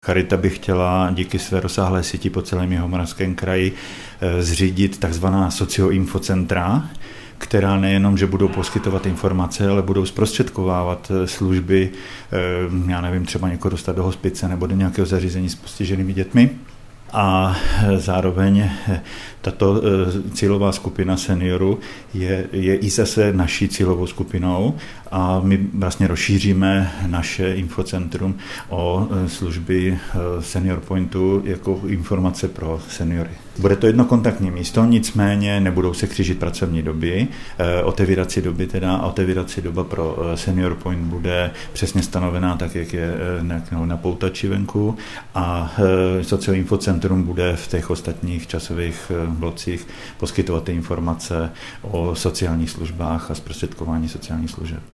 Charita by chtěla díky své rozsáhlé síti po celém Jihomoravském kraji zřídit takzvaná socioinfocentra, která nejenom, že budou poskytovat informace, ale budou zprostředkovávat služby, já nevím, třeba někoho dostat do hospice nebo do nějakého zařízení s postiženými dětmi. A zároveň tato cílová skupina seniorů je i zase naší cílovou skupinou a my vlastně rozšíříme naše infocentrum o služby Senior Pointu jako informace pro seniory. Bude to jedno kontaktní místo, nicméně nebudou se křížit pracovní doby. Otevírací doba pro Senior Point bude přesně stanovená tak, jak je na poutači venku a socioinfocentrum bude v těch ostatních časových blocích poskytovat informace o sociálních službách a zprostředkování sociálních služeb.